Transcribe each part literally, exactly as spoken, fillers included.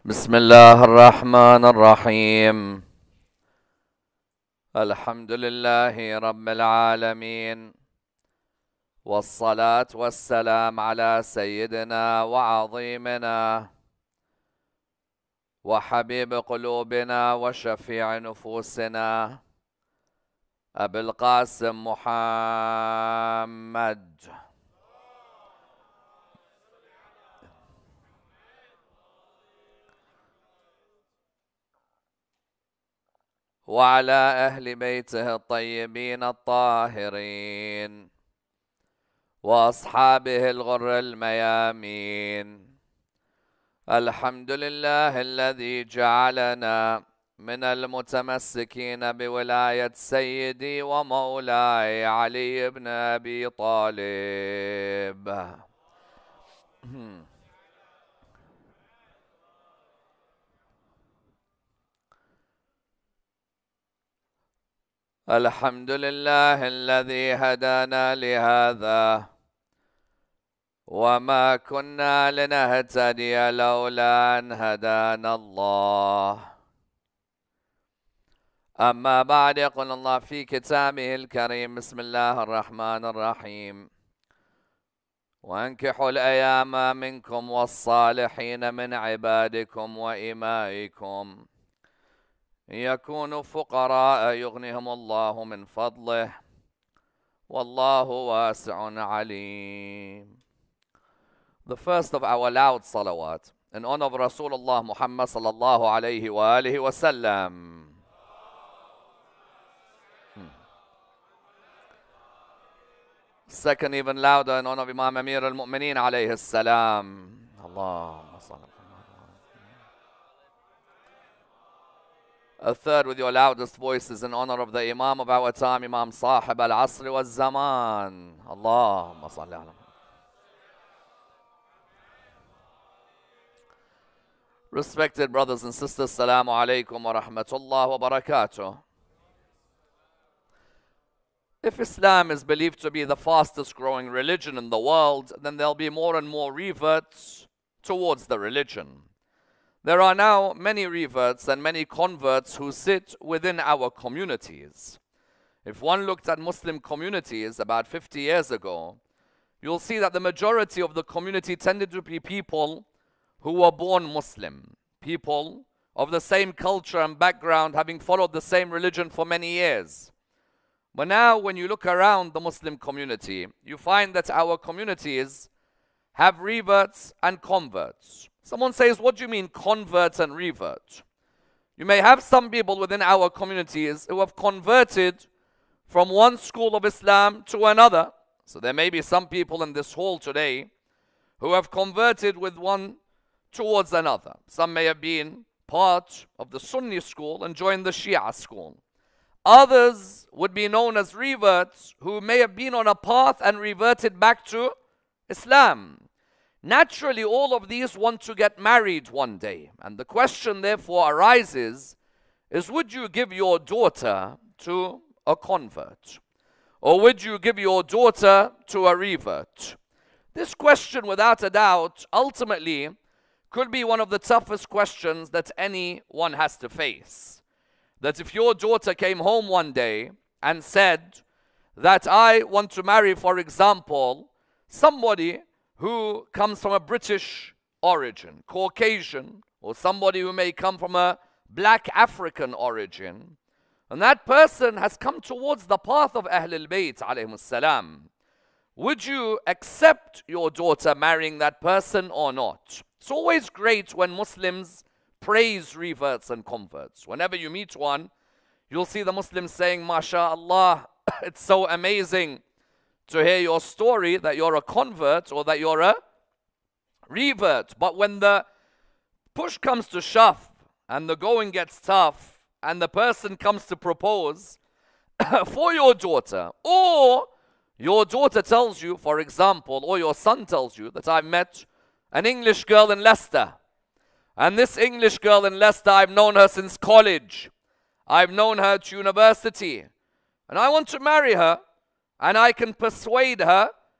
بسم الله الرحمن الرحيم. الحمد لله رب العالمين، والصلاة والسلام على سيدنا وعظيمنا وحبيب قلوبنا وشفيع نفوسنا أبي القاسم محمد وعلى أهل بيته الطيبين الطاهرين وأصحابه الغر الميامين. الحمد لله الذي جعلنا من المتمسكين بولاية سيدي ومولاي علي بن أبي طالب. الحمد لله الذي هدانا لهذا وما كنا لنهتدي لولا أن هدانا الله. أما بعد، يقول الله في كتابه الكريم: بسم الله الرحمن الرحيم، وانكحوا الأيام منكم والصالحين من عبادكم وإمائكم يكونوا فقراء يغنيهم الله من فضله والله واسع عليم. The first of our loud salawat in honor of Rasulullah Muhammad sallallahu alayhi wa alihi wa sallam. Second, even louder, in honor of Imam Amir al-Mu'mineen alayhi salam. Allahumma salli. A third, with your loudest voices, in honor of the Imam of our time, Imam Sahib al-Asr wal-Zaman. Allahumma salli ala. Respected brothers and sisters, Assalamu alaikum wa rahmatullah wa barakatuh. If Islam is believed to be the fastest growing religion in the world, then there'll be more and more reverts towards the religion. There are now many reverts and many converts who sit within our communities. If one looked at Muslim communities about fifty years ago, you'll see that the majority of the community tended to be people who were born Muslim, people of the same culture and background, having followed the same religion for many years. But now when you look around the Muslim community, you find that our communities have reverts and converts. Someone says, what do you mean convert and revert? You may have some people within our communities who have converted from one school of Islam to another. So there may be some people in this hall today who have converted with one towards another. Some may have been part of the Sunni school and joined the Shia school. Others would be known as reverts who may have been on a path and reverted back to Islam. Naturally, all of these want to get married one day. And the question therefore arises is, would you give your daughter to a convert? Or would you give your daughter to a revert? This question, without a doubt, ultimately could be one of the toughest questions that anyone has to face. That if your daughter came home one day and said that I want to marry, for example, somebody who comes from a British origin, Caucasian, or somebody who may come from a black African origin, and that person has come towards the path of Ahlul Bayt alayhimus salam, would you accept your daughter marrying that person or not? It's always great when Muslims praise reverts and converts. Whenever you meet one, you'll see the Muslims saying, MashaAllah, it's so amazing to hear your story that you're a convert or that you're a revert. But when the push comes to shove and the going gets tough and the person comes to propose for your daughter, or your daughter tells you, for example, or your son tells you that I've met an English girl in Leicester, and this English girl in Leicester, I've known her since college, I've known her at university, and I want to marry her, and I can persuade her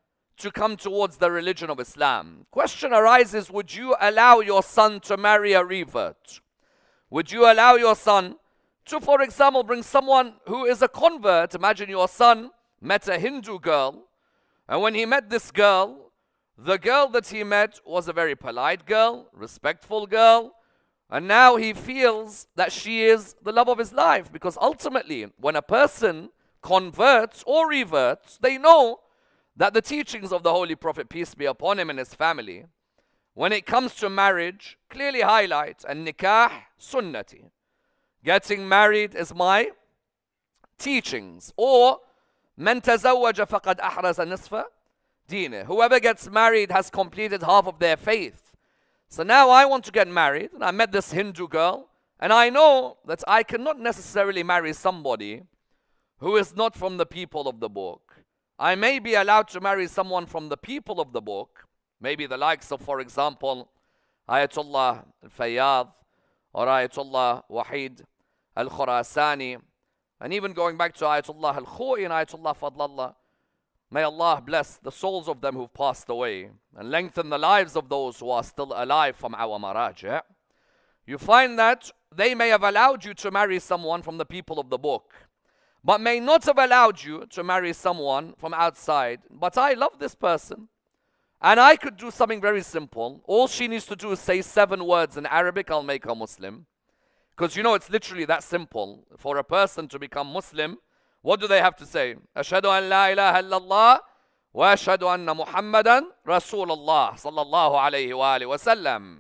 to come towards the religion of Islam. Question arises, would you allow your son to marry a revert? Would you allow your son to, for example, bring someone who is a convert? Imagine your son met a Hindu girl, and when he met this girl, the girl that he met was a very polite girl, respectful girl, and now he feels that she is the love of his life, because ultimately, when a person converts or reverts, they know that the teachings of the Holy Prophet, peace be upon him, and his family, when it comes to marriage, clearly highlight, and nikah sunnati. Getting married is my teachings. Or, man tazawwaja faqad ahraza nisfa deenih. Whoever gets married has completed half of their faith. So now I want to get married, and I met this Hindu girl, and I know that I cannot necessarily marry somebody who is not from the people of the book. I may be allowed to marry someone from the people of the book, maybe the likes of, for example, Ayatollah al-Fayyad or Ayatollah Wahid al-Khurasani, and even going back to Ayatollah al-Khoi and Ayatollah Fadlallah. May Allah bless the souls of them who've passed away and lengthen the lives of those who are still alive from our maraji'. You find that they may have allowed you to marry someone from the people of the book, but may not have allowed you to marry someone from outside. But I love this person, and I could do something very simple. All she needs to do is say seven words in Arabic, I'll make her Muslim. Because you know, it's literally that simple. For a person to become Muslim, what do they have to say? Ashhadu an la ilaha illallah wa ashhadu anna Muhammadan Rasulullah sallallahu alayhi wa alihi wa sallam.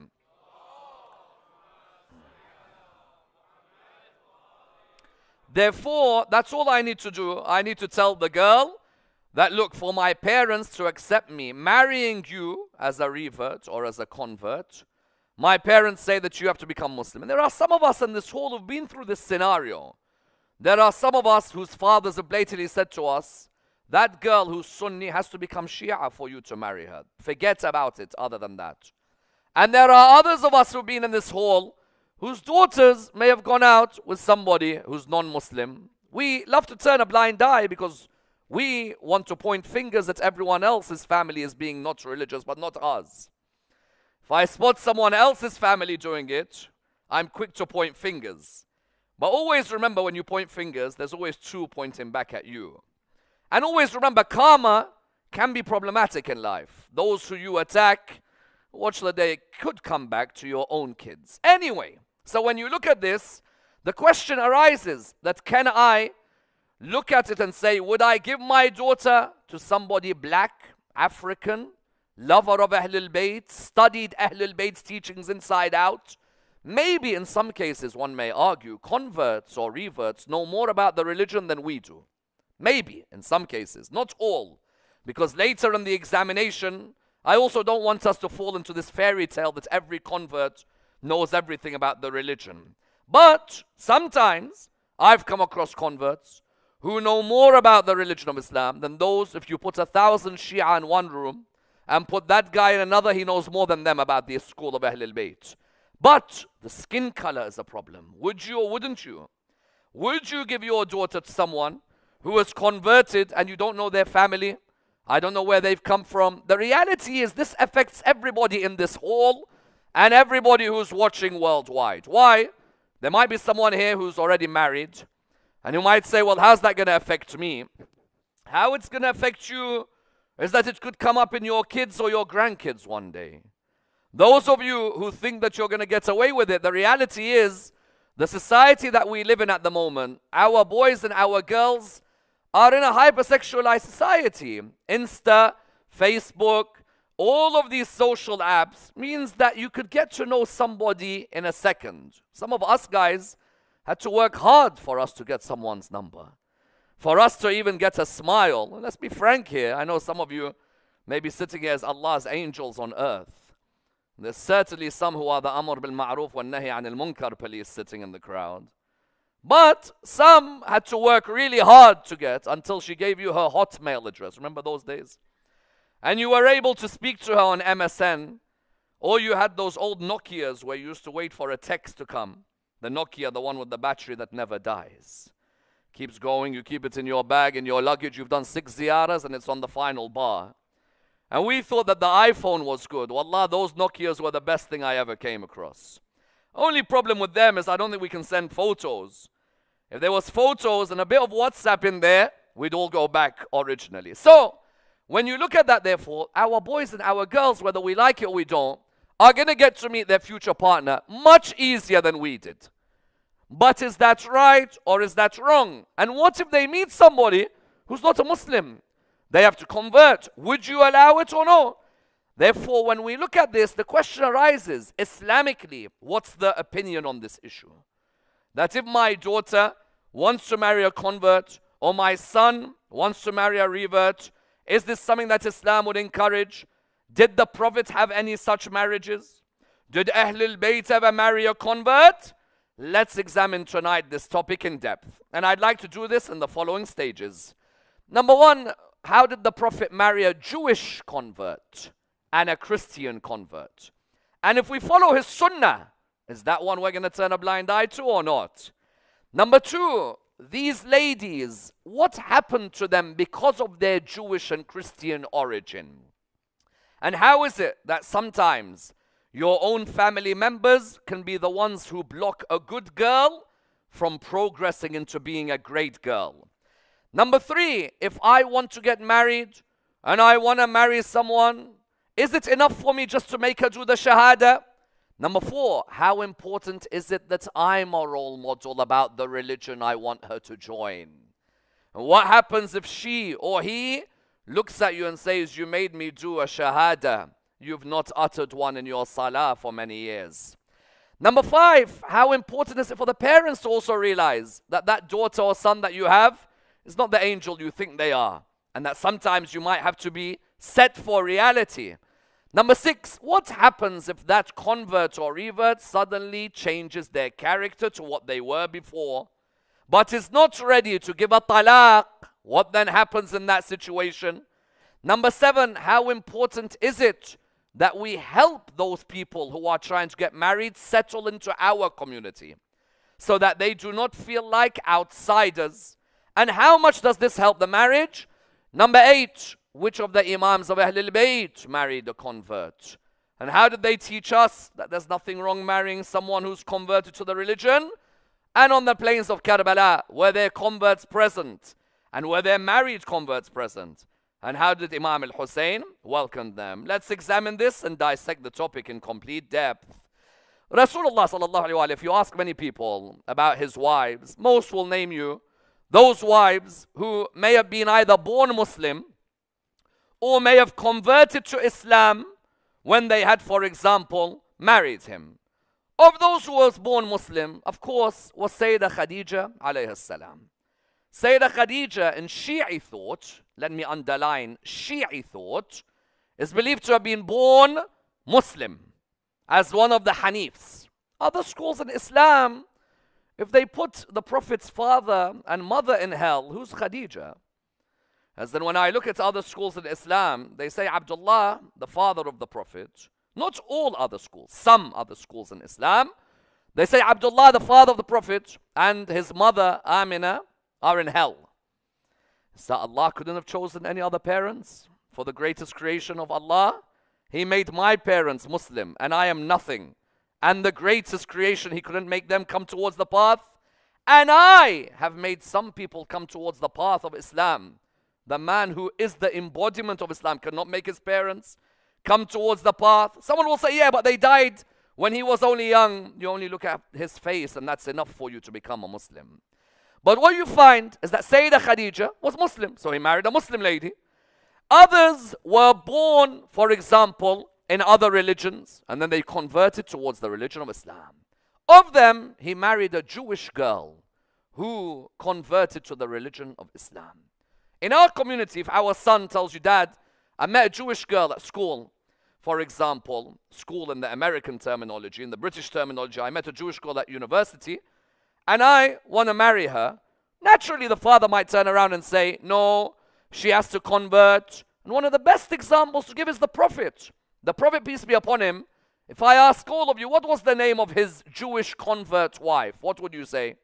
Therefore, that's all I need to do. I need to tell the girl that, look, for my parents to accept me marrying you as a revert or as a convert, my parents say that you have to become Muslim. And there are some of us in this hall who've been through this scenario. There are some of us whose fathers have blatantly said to us, that girl who's Sunni has to become Shia for you to marry her. Forget about it other than that. And there are others of us who've been in this hall whose daughters may have gone out with somebody who's non-Muslim. We love to turn a blind eye because we want to point fingers at everyone else's family as being not religious, but not us. If I spot someone else's family doing it, I'm quick to point fingers. But always remember, when you point fingers, there's always two pointing back at you. And always remember, karma can be problematic in life. Those who you attack, watch the day, it could come back to your own kids. Anyway, so when you look at this, the question arises that can I look at it and say, would I give my daughter to somebody black, African, lover of Ahlul Bayt, studied Ahlul Bayt's teachings inside out? Maybe in some cases, one may argue, converts or reverts know more about the religion than we do. Maybe in some cases, not all. Because later in the examination, I also don't want us to fall into this fairy tale that every convert knows everything about the religion. But sometimes I've come across converts who know more about the religion of Islam than those. If you put a thousand Shia in one room and put that guy in another, he knows more than them about the school of Ahlul Bayt. But the skin color is a problem. Would you or wouldn't you? Would you give your daughter to someone who is converted and you don't know their family? I don't know where they've come from. The reality is this affects everybody in this hall and everybody who's watching worldwide. Why? There might be someone here who's already married and who might say, well, how's that going to affect me? How it's going to affect you is that it could come up in your kids or your grandkids one day. Those of you who think that you're going to get away with it, the reality is the society that we live in at the moment, our boys and our girls are in a hypersexualized society. Insta, Facebook, all of these social apps means that you could get to know somebody in a second. Some of us guys had to work hard for us to get someone's number. For us to even get a smile. Well, let's be frank here. I know some of you may be sitting here as Allah's angels on earth. There's certainly some who are the Amr bil Ma'ruf wa Nahi anil Munkar police sitting in the crowd. But some had to work really hard to get until she gave you her Hotmail address. Remember those days? And you were able to speak to her on M S N. Or you had those old Nokias where you used to wait for a text to come. The Nokia, the one with the battery that never dies. Keeps going, you keep it in your bag, in your luggage. You've done six ziyaras and it's on the final bar. And we thought that the iPhone was good. Wallah, those Nokias were the best thing I ever came across. Only problem with them is I don't think we can send photos. If there was photos and a bit of WhatsApp in there, we'd all go back originally. So, when you look at that, therefore, our boys and our girls, whether we like it or we don't, are going to get to meet their future partner much easier than we did. But is that right or is that wrong? And what if they meet somebody who's not a Muslim? They have to convert. Would you allow it or no? Therefore, when we look at this, the question arises, Islamically, what's the opinion on this issue? That if my daughter wants to marry a convert, or my son wants to marry a revert, is this something that Islam would encourage? Did the Prophet have any such marriages? Did Ahlul Bayt ever marry a convert? Let's examine tonight this topic in depth. And I'd like to do this in the following stages. Number one, how did the Prophet marry a Jewish convert and a Christian convert? And if we follow his sunnah, is that one we're going to turn a blind eye to or not? Number two, these ladies, what happened to them because of their Jewish and Christian origin? And how is it that sometimes your own family members can be the ones who block a good girl from progressing into being a great girl? Number three, if I want to get married and I want to marry someone, is it enough for me just to make her do the shahada? Number four, how important is it that I'm a role model about the religion I want her to join? And what happens if she or he looks at you and says, you made me do a shahada. You've not uttered one in your salah for many years. Number five, how important is it for the parents to also realize that that daughter or son that you have is not the angel you think they are, and that sometimes you might have to be set for reality. Number six, what happens if that convert or revert suddenly changes their character to what they were before, but is not ready to give a talaq? What then happens in that situation? Number seven, how important is it that we help those people who are trying to get married settle into our community so that they do not feel like outsiders? And how much does this help the marriage? Number eight, which of the Imams of Ahlul Bayt married a convert? And how did they teach us that there's nothing wrong marrying someone who's converted to the religion? And on the plains of Karbala, were there converts present? And were there married converts present? And how did Imam al-Hussein welcome them? Let's examine this and dissect the topic in complete depth. Rasulullah sallallahu alaihi wasallam, if you ask many people about his wives, most will name you those wives who may have been either born Muslim or may have converted to Islam when they had, for example, married him. Of those who was born Muslim, of course, was Sayyidah Khadija alayhi salam. Sayyidah Khadija in Shi'i thought, let me underline, Shi'i thought, is believed to have been born Muslim as one of the Hanifs. Other schools in Islam, if they put the Prophet's father and mother in hell, who's Khadija? As then when I look at other schools in Islam, they say Abdullah, the father of the Prophet. Not all other schools, some other schools in Islam. They say Abdullah, the father of the Prophet, and his mother, Amina, are in hell. So Allah couldn't have chosen any other parents for the greatest creation of Allah? He made my parents Muslim, and I am nothing. And the greatest creation, He couldn't make them come towards the path? And I have made some people come towards the path of Islam. The man who is the embodiment of Islam cannot make his parents come towards the path. Someone will say, yeah, but they died when he was only young. You only look at his face and that's enough for you to become a Muslim. But what you find is that Sayyidah Khadija was Muslim, so he married a Muslim lady. Others were born, for example, in other religions, and then they converted towards the religion of Islam. Of them, he married a Jewish girl who converted to the religion of Islam. In our community, if our son tells you, Dad, I met a Jewish girl at school, for example, school in the American terminology, in the British terminology, I met a Jewish girl at university, and I want to marry her, naturally the father might turn around and say, no, she has to convert. And one of the best examples to give is the Prophet. The Prophet, peace be upon him, if I ask all of you, what was the name of his Jewish convert wife? What would you say?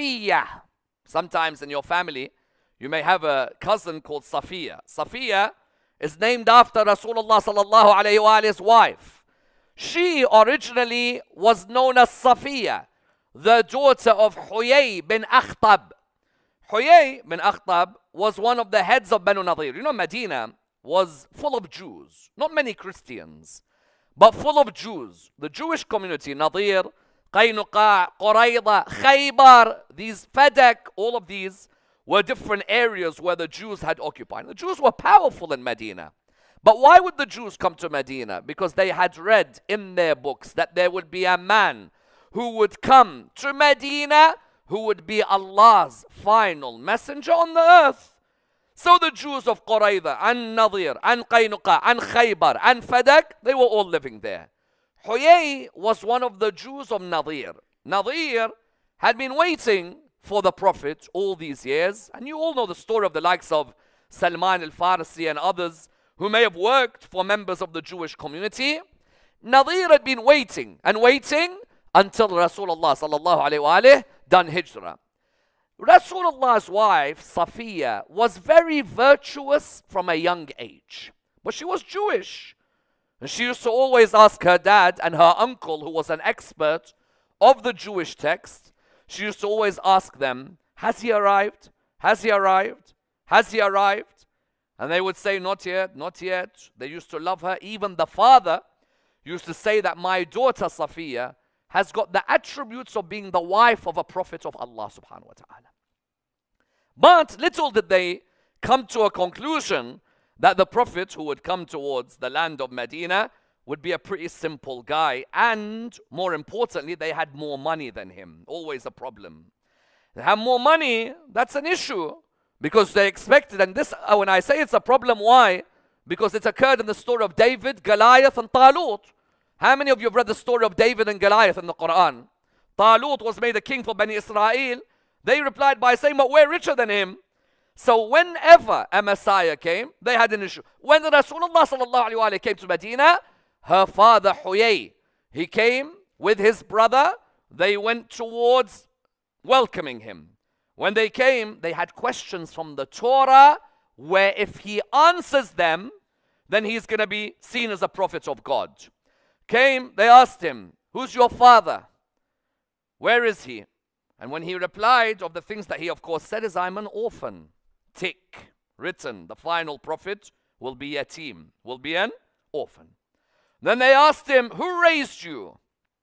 Safiya. Sometimes in your family, you may have a cousin called Safiya. Safiya is named after Rasulullah sallallahu alayhi wa's wife. She originally was known as Safiya, the daughter of Huyay bin Akhtab. Huyay bin Akhtab was one of the heads of Banu Nadir. You know, Medina was full of Jews, not many Christians, but full of Jews. The Jewish community, Nadir, Qaynuqa, Qurayza, Khaybar, these Fadak, all of these were different areas where the Jews had occupied. The Jews were powerful in Medina. But why would the Jews come to Medina? Because they had read in their books that there would be a man who would come to Medina who would be Allah's final messenger on the earth. So the Jews of Qurayza and Nadir and Qaynuqa and Khaybar and Fadak, they were all living there. Huyay was one of the Jews of Nadir. Nadir had been waiting for the Prophet all these years. And you all know the story of the likes of Salman al-Farsi and others who may have worked for members of the Jewish community. Nadir had been waiting and waiting until Rasulullah sallallahu alayhi wa alayhi done hijrah. Rasulullah's wife, Safiya, was very virtuous from a young age. But she was Jewish. And she used to always ask her dad and her uncle, who was an expert of the Jewish text, she used to always ask them, has he arrived? Has he arrived? Has he arrived? And they would say, not yet, not yet. They used to love her. Even the father used to say that my daughter Safiya has got the attributes of being the wife of a prophet of Allah subhanahu wa ta'ala. But little did they come to a conclusion that the prophet who would come towards the land of Medina would be a pretty simple guy. And more importantly, they had more money than him. Always a problem. They have more money, that's an issue. Because they expected, and this, when I say it's a problem, why? Because it occurred in the story of David, Goliath, and Talut. How many of you have read the story of David and Goliath in the Quran? Talut was made a king for Bani Israel. They replied by saying, but we're richer than him. So whenever a Messiah came, they had an issue. When Rasulullah sallallahu alaihi wasallam came to Medina, her father Huyay, he came with his brother. They went towards welcoming him. When they came, they had questions from the Torah where if he answers them, then he's going to be seen as a prophet of God. Came, they asked him, who's your father? Where is he? And when he replied, of the things that he of course said is, I'm an orphan. Tick, written, the final prophet will be a yatim, will be an orphan. Then they asked him, who raised you?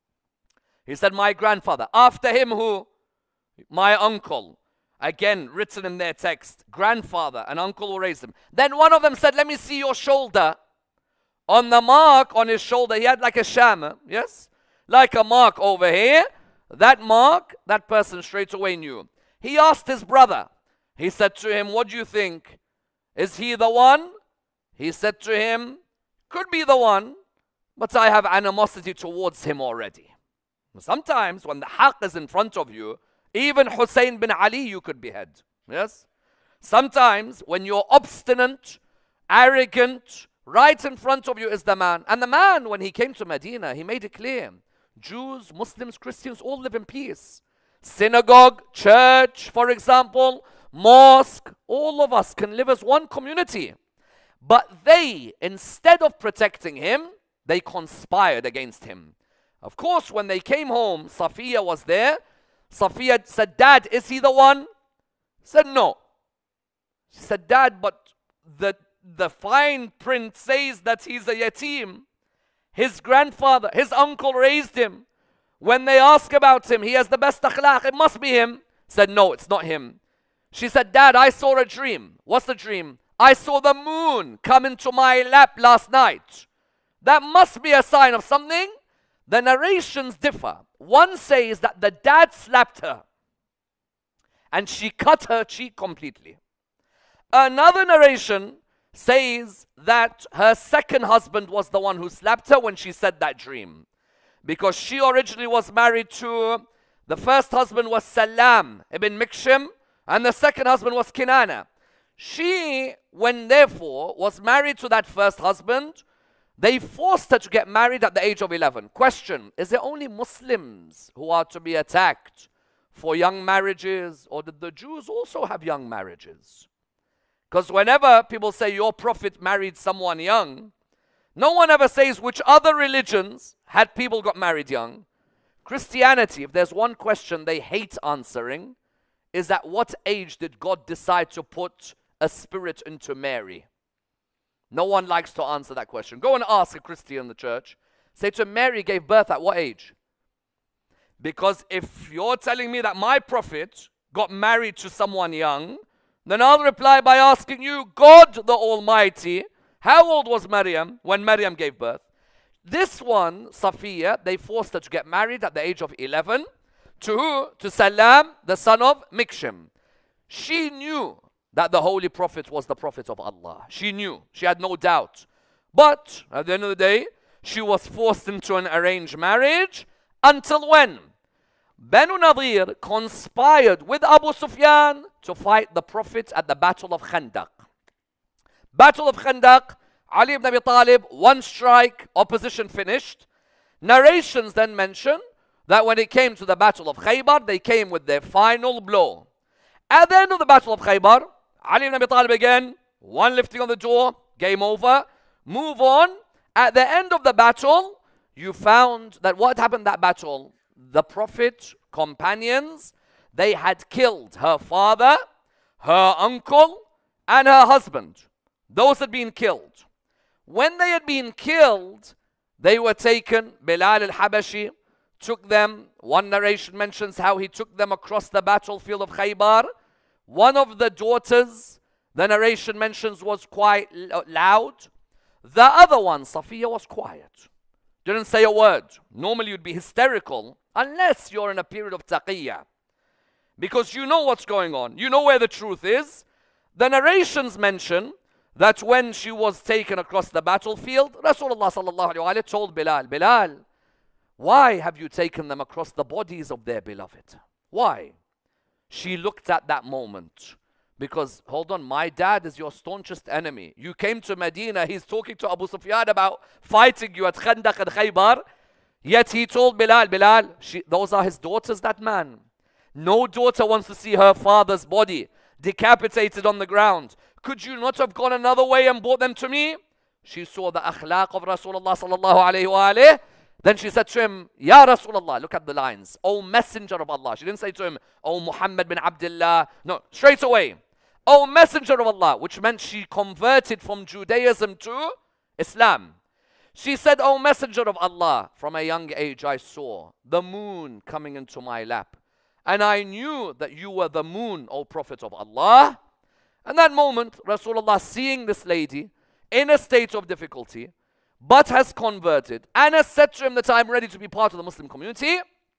He said, my grandfather. After him, who? My uncle. Again, written in their text, grandfather and uncle will raise him. Then one of them said, let me see your shoulder. On the mark on his shoulder, he had like a shama, yes? Like a mark over here. That mark, that person straight away knew. He asked his brother. He said to him, what do you think? Is he the one? He said to him, could be the one, but I have animosity towards him already. Sometimes when the haqq is in front of you, even Hussein bin Ali you could behead. Yes? Sometimes when you're obstinate, arrogant, right in front of you is the man. And the man, when he came to Medina, he made it clear. Jews, Muslims, Christians all live in peace. Synagogue, church, for example, mosque, all of us can live as one community. But they, instead of protecting him, they conspired against him. Of course, when they came home, Safiya was there. Safiya said, Dad, is he the one? He said, no. She said, Dad, but the, the fine print says that he's a yatim. His grandfather, his uncle raised him. When they ask about him, he has the best akhlaq. It must be him. He said, no, it's not him. She said, Dad, I saw a dream. What's the dream? I saw the moon come into my lap last night. That must be a sign of something. The narrations differ. One says that the dad slapped her and she cut her cheek completely. Another narration says that her second husband was the one who slapped her when she said that dream. Because she originally was married to, the first husband was Salam ibn Mikshim and the second husband was Kinana. She, when therefore, was married to that first husband, they forced her to get married at the age of eleven. Question, is it only Muslims who are to be attacked for young marriages, or did the Jews also have young marriages? Because whenever people say your prophet married someone young, no one ever says which other religions had people got married young. Christianity, if there's one question they hate answering, is at what age did God decide to put a spirit into Mary? No one likes to answer that question. Go and ask a Christian in the church. Say to him, Mary gave birth at what age? Because if you're telling me that my prophet got married to someone young, then I'll reply by asking you, God the Almighty, how old was Maryam when Maryam gave birth? This one, Safiya, they forced her to get married at the age of eleven. To who? To Salam, the son of Mikshim. She knew that the Holy Prophet was the Prophet of Allah. She knew. She had no doubt. But at the end of the day, she was forced into an arranged marriage. Until when? Banu Nadir conspired with Abu Sufyan to fight the Prophet at the Battle of Khandaq. Battle of Khandaq, Ali ibn Abi Talib, one strike, opposition finished. Narrations then mention that when it came to the Battle of Khaybar, they came with their final blow. At the end of the Battle of Khaybar, Ali ibn Abi Talib again, one lifting on the door, game over, move on. At the end of the battle, you found that what happened in that battle, the Prophet, companions, they had killed her father, her uncle, and her husband. Those had been killed. When they had been killed, they were taken. Bilal al-Habashi took them. One narration mentions how he took them across the battlefield of Khaybar. One of the daughters, the narration mentions, was quite loud. The other one, Safiya, was quiet. Didn't say a word. Normally you'd be hysterical unless you're in a period of taqiyya. Because you know what's going on. You know where the truth is. The narrations mention that when she was taken across the battlefield, Rasulullah sallallahu alaihi wasallam told Bilal, Bilal, why have you taken them across the bodies of their beloved? Why? She looked at that moment. Because, hold on, my dad is your staunchest enemy. You came to Medina, he's talking to Abu Sufyan about fighting you at Khandaq and Khaybar. Yet he told Bilal, Bilal, she, those are his daughters, that man. No daughter wants to see her father's body decapitated on the ground. Could you not have gone another way and brought them to me? She saw the akhlaq of Rasulullah sallallahu alayhi wa alayhi. Then she said to him, Ya Rasulullah, look at the lines. O Messenger of Allah. She didn't say to him, O Muhammad bin Abdullah. No, straight away. O Messenger of Allah, which meant she converted from Judaism to Islam. She said, O Messenger of Allah, from a young age I saw the moon coming into my lap. And I knew that you were the moon, O Prophet of Allah. And that moment, Rasulullah, seeing this lady in a state of difficulty, but has converted, and has said to him that I'm ready to be part of the Muslim community,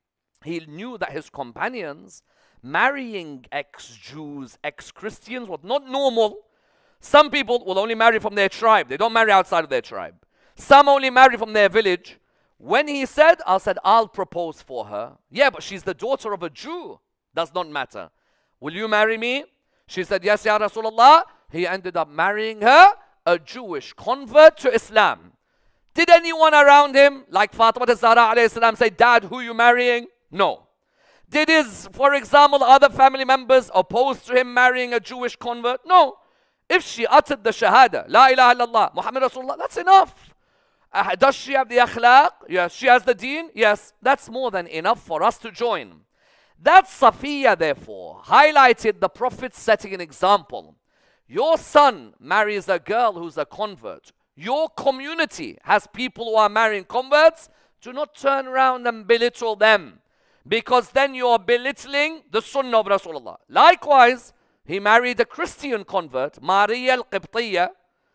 he knew that his companions marrying ex-Jews, ex-Christians was not normal. Some people will only marry from their tribe. They don't marry outside of their tribe. Some only marry from their village. When he said, I said, I'll propose for her. Yeah, but she's the daughter of a Jew. Does not matter. Will you marry me? She said, yes, Ya Rasulullah. He ended up marrying her, a Jewish convert to Islam. Did anyone around him, like Fatima Zahra alayhi salam, say, Dad, who are you marrying? No. Did his, for example, other family members oppose to him marrying a Jewish convert? No. If she uttered the Shahada, La ilaha illallah, Muhammad Rasulullah, that's enough. Uh, does she have the akhlaq? Yes. She has the deen? Yes. That's more than enough for us to join. That Safiya, therefore, highlighted the Prophet setting an example. Your son marries a girl who's a convert. Your community has people who are marrying converts. Do not turn around and belittle them, because then you're belittling the Sunnah of Rasulullah. Likewise, he married a Christian convert, Maria al-Qibtiyya.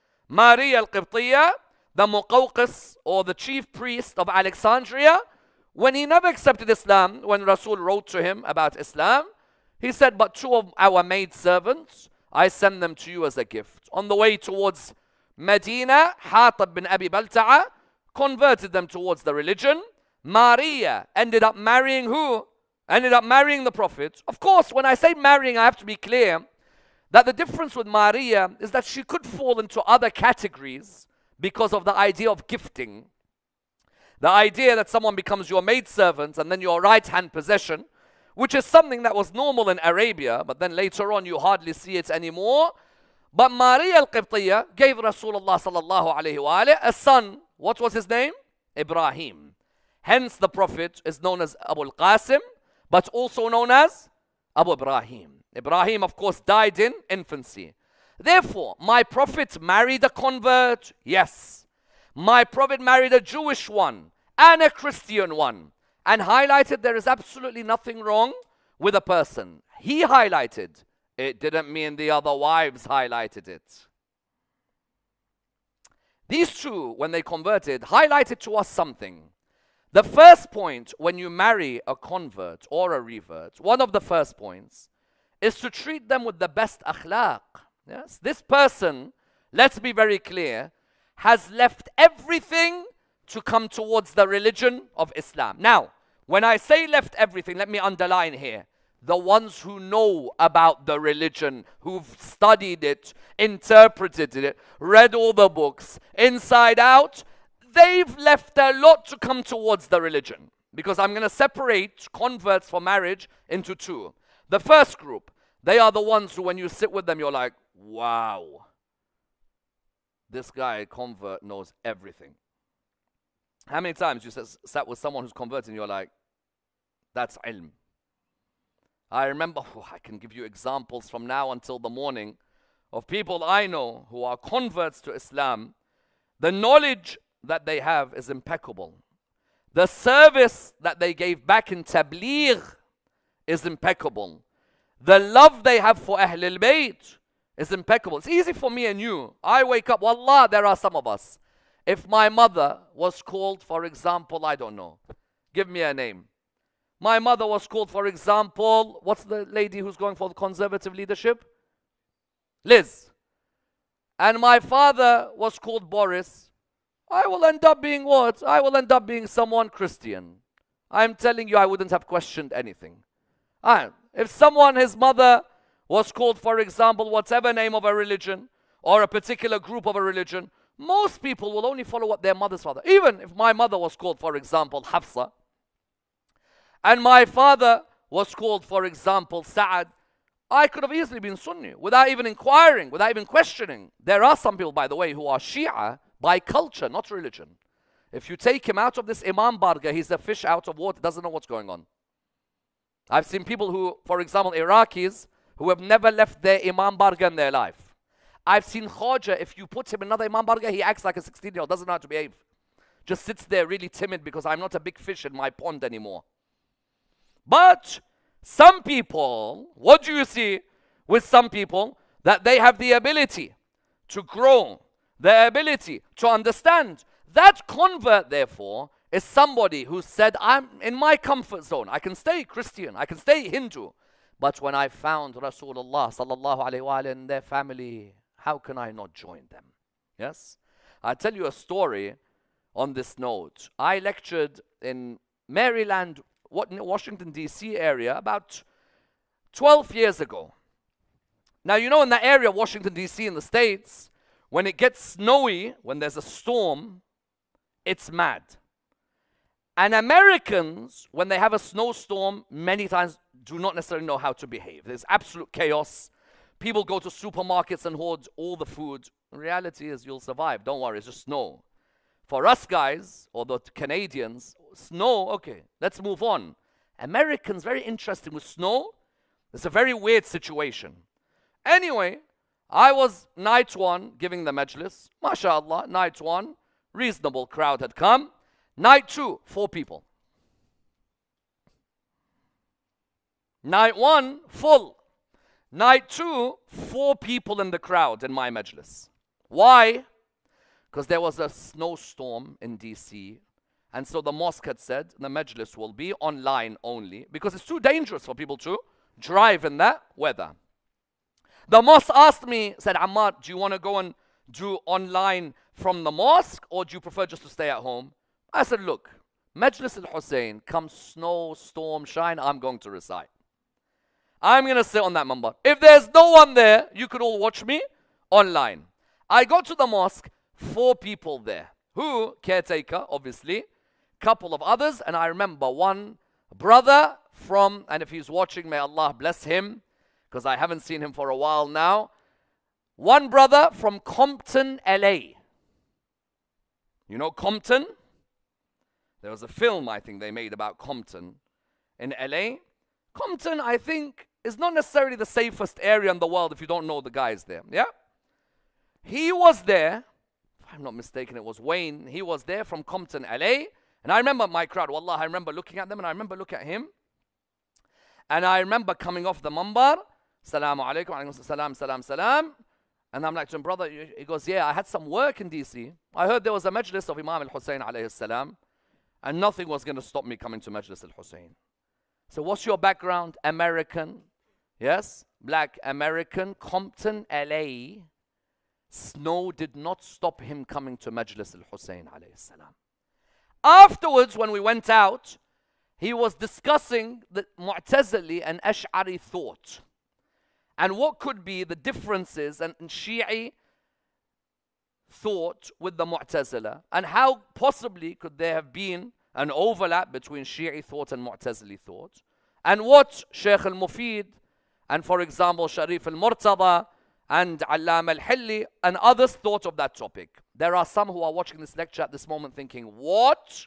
Maria al-Qibtiyya, the Muqawqis, or the chief priest of Alexandria. When he never accepted Islam, when Rasul wrote to him about Islam, he said, but two of our maid servants, I send them to you as a gift. On the way towards Medina, Hatib bin Abi Balta'a converted them towards the religion. Maria ended up marrying who? Ended up marrying the Prophet. Of course, when I say marrying, I have to be clear that the difference with Maria is that she could fall into other categories because of the idea of gifting. The idea that someone becomes your maidservant and then your right-hand possession, which is something that was normal in Arabia, but then later on you hardly see it anymore. But Maria al-Qibtiyya gave Rasulullah sallallahu alayhi wa alayhi a son. What was his name? Ibrahim. Hence the Prophet is known as Abu al-Qasim, but also known as Abu Ibrahim. Ibrahim, of course, died in infancy. Therefore, my Prophet married a convert. Yes. My Prophet married a Jewish one and a Christian one, and highlighted there is absolutely nothing wrong with a person. He highlighted. It didn't mean the other wives highlighted it. These two, when they converted, highlighted to us something. The first point when you marry a convert or a revert, one of the first points is to treat them with the best akhlaq. Yes? This person, let's be very clear, has left everything to come towards the religion of Islam. Now, when I say left everything, let me underline here. The ones who know about the religion, who've studied it, interpreted it, read all the books, inside out, they've left a lot to come towards the religion. Because I'm going to separate converts for marriage into two. The first group, they are the ones who when you sit with them, you're like, wow, this guy, convert, knows everything. How many times you sat with someone who's converted and you're like, that's ilm. I remember, oh, I can give you examples from now until the morning of people I know who are converts to Islam. The knowledge that they have is impeccable. The service that they gave back in Tabligh is impeccable. The love they have for Ahlul Bayt is impeccable. It's easy for me and you. I wake up, wallah, there are some of us. If my mother was called, for example, I don't know, give me a name. My mother was called, for example, what's the lady who's going for the conservative leadership? Liz. And my father was called Boris. I will end up being what? I will end up being someone Christian. I'm telling you, I wouldn't have questioned anything. I, if someone, his mother was called, for example, whatever name of a religion or a particular group of a religion, most people will only follow what their mother's father. Even if my mother was called, for example, Hafsa, and my father was called, for example, Sa'ad, I could have easily been Sunni without even inquiring, without even questioning. There are some people, by the way, who are Shia by culture, not religion. If you take him out of this Imam Barga, he's a fish out of water, doesn't know what's going on. I've seen people who, for example, Iraqis, who have never left their Imam Barga in their life. I've seen Khaja, if you put him in another Imam Barga, he acts like a sixteen-year-old, doesn't know how to behave. Just sits there really timid because I'm not a big fish in my pond anymore. But some people, what do you see with some people? That they have the ability to grow, the ability to understand. That convert, therefore, is somebody who said, I'm in my comfort zone. I can stay Christian, I can stay Hindu. But when I found Rasulullah sallallahu alayhi wa sallam and their family, how can I not join them? Yes? I'll tell you a story on this note. I lectured in Maryland, Washington, D C area about twelve years ago. Now, you know, in that area, Washington, D C in the States, when it gets snowy, when there's a storm, it's mad. And Americans, when they have a snowstorm, many times do not necessarily know how to behave. There's absolute chaos. People go to supermarkets and hoard all the food. The reality is you'll survive. Don't worry, it's just snow. For us guys, or the Canadians, snow, okay, let's move on. Americans, very interesting with snow. It's a very weird situation. Anyway, I was night one giving the majlis. MashaAllah, night one, reasonable crowd had come. Night two, four people. Night one, full. Night two, four people in the crowd in my majlis. Why? Because there was a snowstorm in D C, and so the mosque had said the majlis will be online only because it's too dangerous for people to drive in that weather. The mosque asked me, said, Ammar, do you want to go and do online from the mosque or do you prefer just to stay at home? I said, look, Majlis al-Hussein, come snow, storm, shine, I'm going to recite. I'm going to sit on that minbar. If there's no one there, you could all watch me online. I got to the mosque, four people there. Who? Caretaker, obviously. Couple of others. And I remember one brother from, and if he's watching, may Allah bless him, because I haven't seen him for a while now. One brother from Compton, L A. You know Compton? There was a film, I think, they made about Compton in L A. Compton, I think, is not necessarily the safest area in the world if you don't know the guys there. Yeah? He was there. If I'm not mistaken, it was Wayne. He was there from Compton, L A. And I remember my crowd. Wallah, I remember looking at them and I remember looking at him. And I remember coming off the mambar. Salaamu alaikum, alaikum salam, salam, salam. And I'm like to him, brother, he goes, yeah, I had some work in D C. I heard there was a majlis of Imam al-Hussein alayhi salam. And nothing was going to stop me coming to Majlis al-Hussein. So what's your background? American. Yes? Black American. Compton, L A. Snow did not stop him coming to Majlis al-Hussein alayhi salam. Afterwards, when we went out, he was discussing the Mu'tazili and Ash'ari thought. And what could be the differences in Shi'i thought with the Mu'tazila, and how possibly could there have been an overlap between Shi'i thought and Mu'tazili thought, and what Shaykh al-Mufid and, for example, Sharif al-Murtada and Allam al-Hilli and others thought of that topic. There are some who are watching this lecture at this moment thinking, what?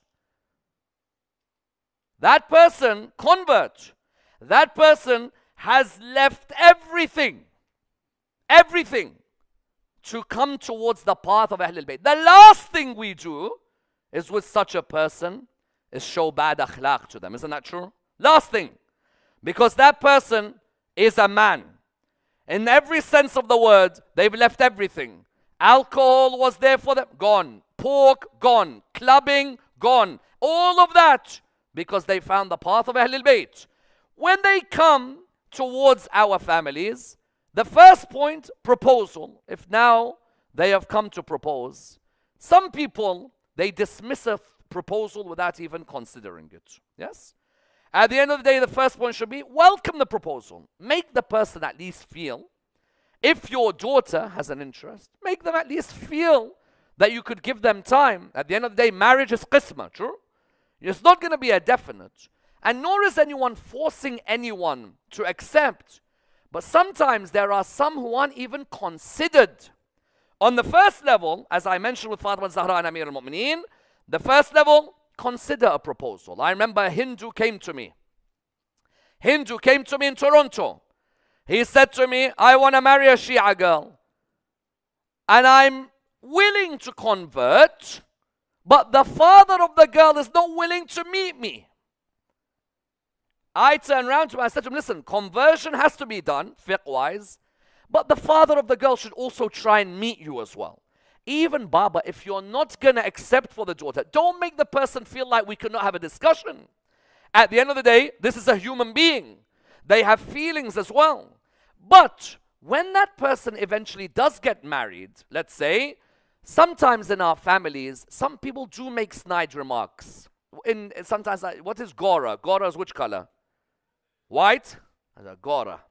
That person, convert, that person has left everything, everything, to come towards the path of Ahlul Bayt. The last thing we do is with such a person is show bad akhlaq to them. Isn't that true? Last thing. Because that person is a man. In every sense of the word, they've left everything. Alcohol was there for them, gone. Pork, gone. Clubbing, gone. All of that because they found the path of Ahlul Bayt. When they come towards our families, the first point, proposal. If now they have come to propose, some people, they dismiss a proposal without even considering it. Yes? At the end of the day, the first point should be, welcome the proposal. Make the person at least feel, if your daughter has an interest, make them at least feel that you could give them time. At the end of the day, marriage is qisma, true? It's not going to be a definite. And nor is anyone forcing anyone to accept. But sometimes there are some who aren't even considered. On the first level, as I mentioned with Fatima Zahra and Amir al-Mu'mineen, the first level, consider a proposal. I remember a Hindu came to me. Hindu came to me in Toronto. He said to me, I want to marry a Shia girl. And I'm willing to convert, but the father of the girl is not willing to meet me. I turned around to him, I said to him, listen, conversion has to be done, fiqh-wise, but the father of the girl should also try and meet you as well. Even Baba, if you're not going to accept for the daughter, don't make the person feel like we cannot have a discussion. At the end of the day, this is a human being. They have feelings as well. But when that person eventually does get married, let's say, sometimes in our families, some people do make snide remarks. In, sometimes, I, what is Gora? Gora is which color? White? Gora.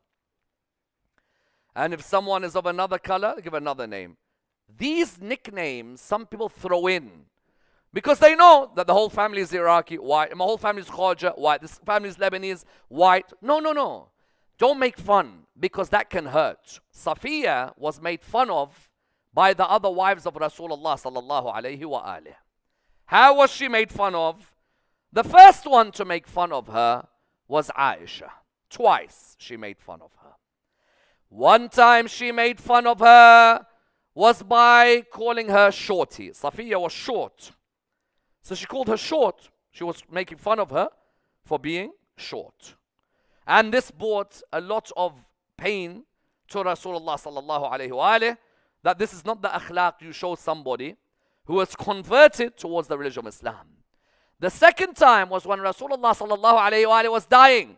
And if someone is of another color, give another name. These nicknames, some people throw in. Because they know that the whole family is Iraqi, white. My whole family is Khawaja, white. This family is Lebanese, white. No, no, no. Don't make fun, because that can hurt. Safiya was made fun of by the other wives of Rasulullah sallallahu alayhi wa alih. How was she made fun of? The first one to make fun of her was Aisha. Twice she made fun of her. One time she made fun of her was by calling her shorty. Safiya was short. So she called her short. She was making fun of her for being short. And this brought a lot of pain to Rasulullah sallallahu alayhi wa alih, that this is not the akhlaq you show somebody who was converted towards the religion of Islam. The second time was when Rasulullah sallallahu alayhi wa alih was dying.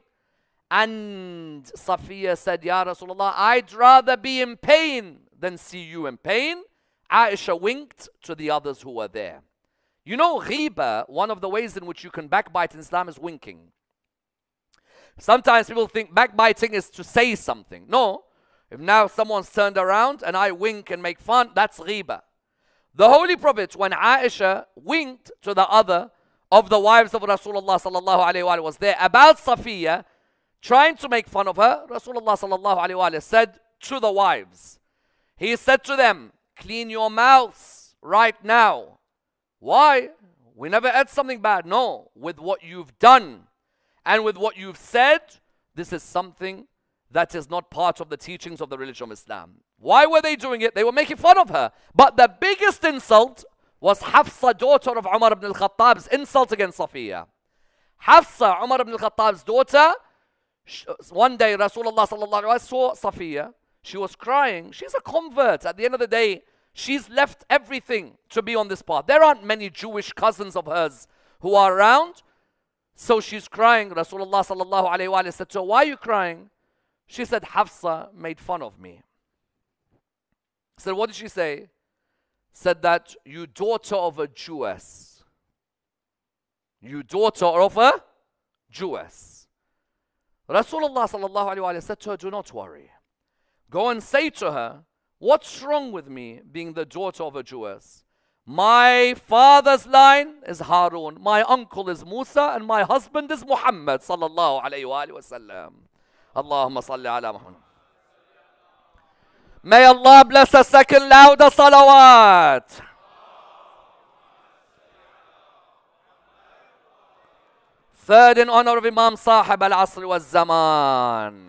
And Safiya said, Ya Rasulullah, I'd rather be in pain than see you in pain. Aisha winked to the others who were there. You know, ghiba, one of the ways in which you can backbite in Islam is winking. Sometimes people think backbiting is to say something. No. If now someone's turned around and I wink and make fun, that's ghiba. The Holy Prophet, when Aisha winked to the other of the wives of Rasulullah sallallahu alayhi wa was there about Safiya, trying to make fun of her, Rasulullah sallallahu alayhi wa said to the wives, He said to them, clean your mouths right now. Why? We never ate something bad. No, with what you've done and with what you've said, this is something that is not part of the teachings of the religion of Islam. Why were they doing it? They were making fun of her. But the biggest insult was Hafsa, daughter of Umar ibn al-Khattab's insult against Safiya. Hafsa, Umar ibn al-Khattab's daughter, one day Rasulullah sallallahu alaihi wasallam saw Safiya. She was crying. She's a convert. At the end of the day, she's left everything to be on this path. There aren't many Jewish cousins of hers who are around. So she's crying. Rasulullah sallallahu alaihi wasallam said to her, why are you crying? She said, Hafsa made fun of me. Said, what did she say? Said that, you daughter of a Jewess. You daughter of a Jewess. Rasulullah sallallahu alaihi wasallam said to her, do not worry. Go and say to her, what's wrong with me being the daughter of a Jewess? My father's line is Harun, my uncle is Musa, and my husband is Muhammad sallallahu alayhi wa sallam. Allahumma salli ala Muhammad. May Allah bless a second louder salawat. Third in honor of Imam Sahib al-Asr wa Zaman.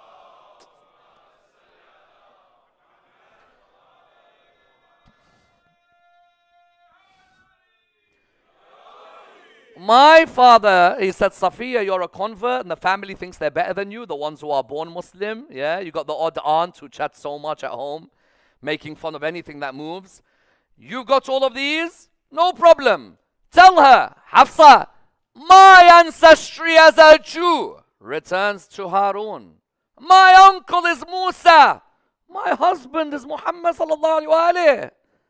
My father, he said, Safiya, you're a convert and the family thinks they're better than you, the ones who are born Muslim. Yeah, you got the odd aunt who chats so much at home, making fun of anything that moves. You've got all of these? No problem. Tell her, Hafsa, my ancestry as a Jew returns to Harun. My uncle is Musa. My husband is Muhammad sallallahu alaihi wasallam.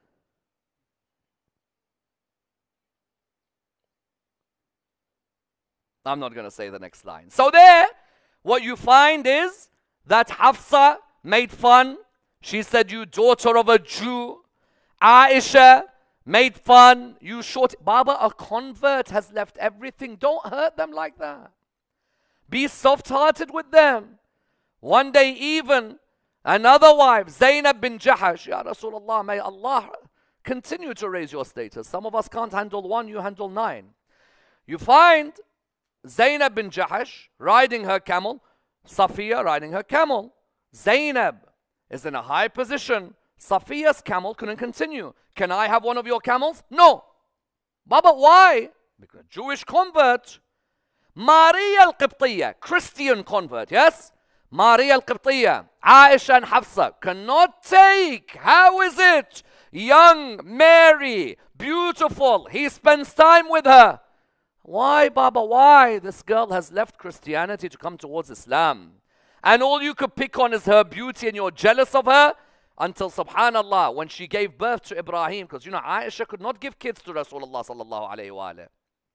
I'm not going to say the next line. So there, what you find is that Hafsa made fun. She said, you daughter of a Jew. Aisha made fun. You short. Baba, a convert has left everything. Don't hurt them like that. Be soft-hearted with them. One day even, another wife, Zainab bin Jahash. Ya Rasulullah, may Allah continue to raise your status. Some of us can't handle one, you handle nine. You find Zainab bin Jahash riding her camel, Safiya riding her camel. Zainab is in a high position. Safiya's camel couldn't continue. Can I have one of your camels? No. Baba, why? Because Jewish convert. Maria al-Qibtiyya, Christian convert, yes? Maria al-Qibtiyya, Aisha and Hafsa cannot take. How is it? Young Mary, beautiful. He spends time with her. Why, Baba, why? This girl has left Christianity to come towards Islam. And all you could pick on is her beauty and you're jealous of her? Until, subhanallah, when she gave birth to Ibrahim, because, you know, Aisha could not give kids to Rasulullah sallallahu alayhi wa alayhi.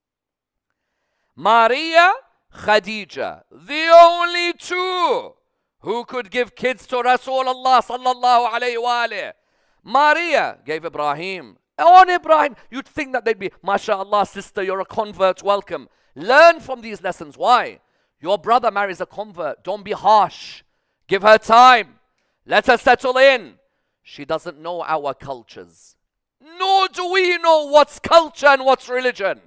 Maria, Khadija, the only two who could give kids to Rasulullah sallallahu alayhi wa alayhi. Maria gave Ibrahim. On Ibrahim, you'd think that they'd be, MashaAllah, sister, you're a convert, welcome. Learn from these lessons. Why? Your brother marries a convert. Don't be harsh. Give her time. Let her settle in. She doesn't know our cultures. Nor do we know what's culture and what's religion.